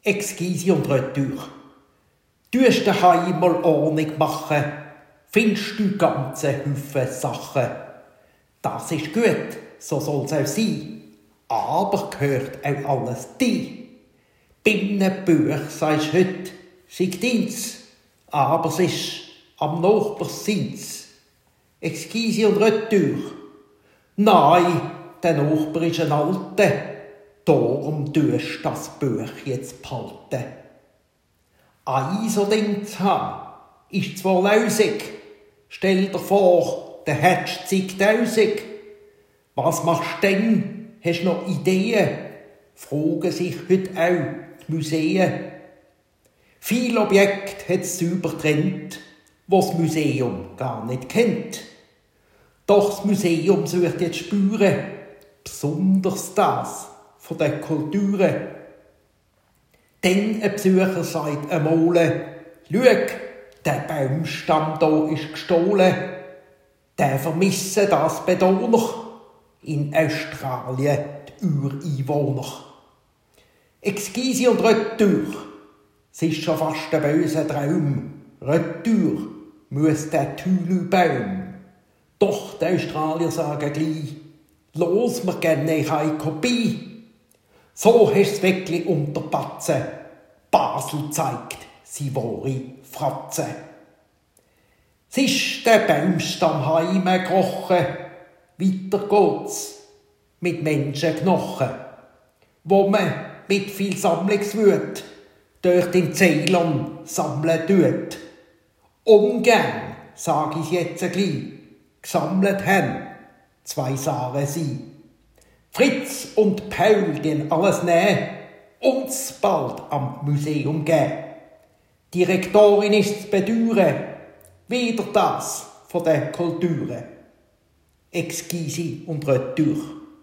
Exquise und Retour. Tust daheim mal Ordnung machen, findest du ganze Haufen Sachen. Das ist gut, so soll's auch sein, aber gehört auch alles dir. Bei einem Buch sagst du heute, sei deins, aber es ist am Nachbar seins. Exquise und Retour. Nein, der Nachbar ist ein Alter, darum tust du das Buch jetzt behalten. Ein so Ding zu haben, ist zwar lausig. Stell dir vor, der hättest 10.000. Was machst du denn? Hast du noch Ideen? Fragen sich heute auch die Museen. Viele Objekte hat es übertrennt, was das Museum gar nicht kennt. Doch das Museum sucht jetzt Spuren, besonders das von den Kulturen. Denn ein Besucher sagt einmal, schau, der Baumstamm da ist gestohlen. Der vermissen das Bedoner, in Australien die Ureinwohner. Exquise und Retour, es ist schon fast ein böser Traum. Retour muss der Tülü-Baum. Doch die Australier sagen gleich, los, wir geben euch eine Kopie. So hast du's wirklich unter Batzen. Basel zeigt sie wahre Fratze. Es ist der Baumstamm heimgekrochen. Weiter geht's mit Menschenknochen, wo man mit viel Sammlungswut durch den Ceylon sammeln tut. Ungern, sag ich jetzt gleich, gesammelt haben 2 Sachen sie. Fritz und Paul gehen alles nehmen, uns bald am Museum geben. Die Rektorin ist zu bedauern, wieder das von der Kulturen. Exquise und Retour.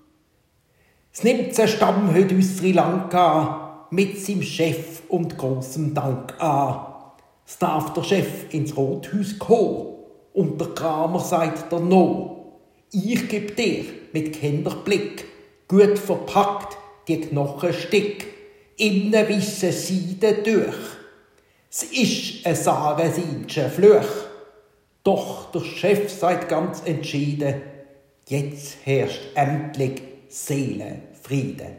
Es nimmt sein Stamm heute aus Sri Lanka mit seinem Chef und grossem Dank an. Es darf der Chef ins Rothaus kommen und der Kramer sagt der No. Ich geb dir mit Kinderblick gut verpackt die Knochenstück in ne weisse Seide durch. Es ist ein saresinscher Fluch. Doch der Chef sagt ganz entschieden, jetzt herrscht endlich Seelenfrieden.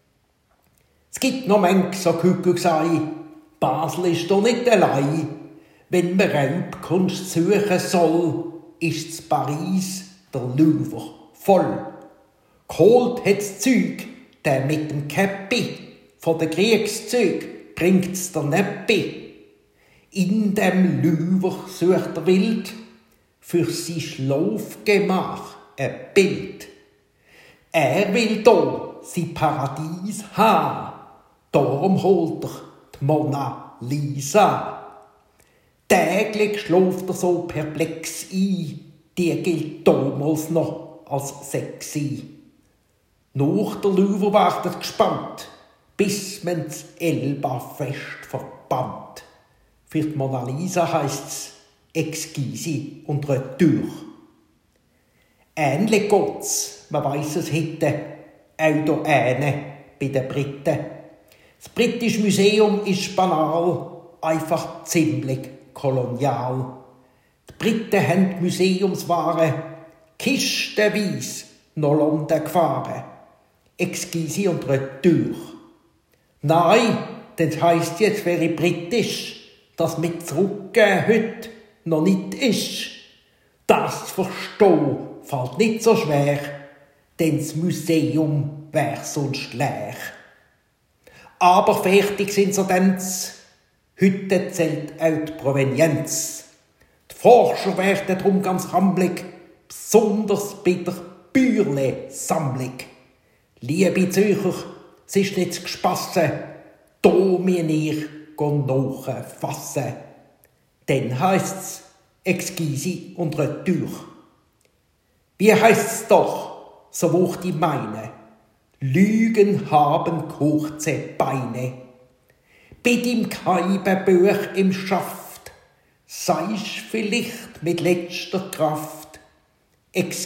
Es gibt noch manch so Kuckucksei, Basel ist doch nicht allein. Wenn man Raubkunst suchen soll, ist's Paris, der Louvre, voll. Geholt hat's Zeug, der mit dem Käppi, von den Kriegszeug bringt's der Neppi. In dem Louvre sucht er wild für sein Schlafgemach ein Bild. Er will da sein Paradies haben, darum holt er die Mona Lisa. Täglich schläft er so perplex ein, die gilt damals noch als sexy. Nach der Louvre wartet gespannt, bis man das Elba-Fest verbannt. Für die Mona Lisa heisst's Exquise und Retour. Ähnlich geht's, man weiss es heute, auch hier bei den Briten. Das britische Museum ist banal, einfach ziemlich kolonial. Die Briten haben die Museumsware kistenweise nach London gefahren. Exquise und Retour. Nein, das heisst jetzt, wäre britisch, dass mit Zurückgehen heute noch nicht ist. Das zu verstehen fällt nicht so schwer, denn das Museum wär sonst leer. Aber fertig sind sie dann. Heute zählt auch die Provenienz. Die Forscher werden darum ganz rammelig, besonders bei der Bürle-Sammlung. Liebe Zürcher, es ist nicht zu gespassen, da mir ihr nachfassen. Dann heisst's Exquise und Retour. Wie heisst's doch, so wollt ich meine, Lügen haben kurze Beine. Bei dem keinem Buch im Schaft, seist vielleicht mit letzter Kraft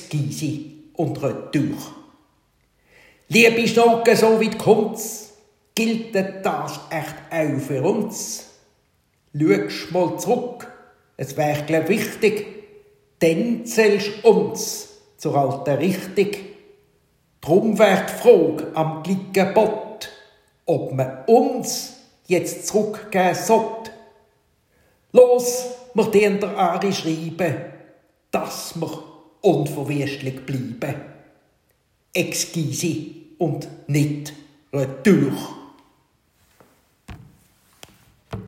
Exquise und Retour. Liebe Schnocken, so weit kommt's, gilt das echt auch für uns? Schau'st mal zurück, es wär glaub wichtig, dann zählst uns zur alten Richtung. Drum wär die Frage am gleichen Bott, ob man uns jetzt zurückgeben sollt. Los, wir den der Ari schreiben, dass wir unverwüstlich bleiben. Exquise und nicht retour.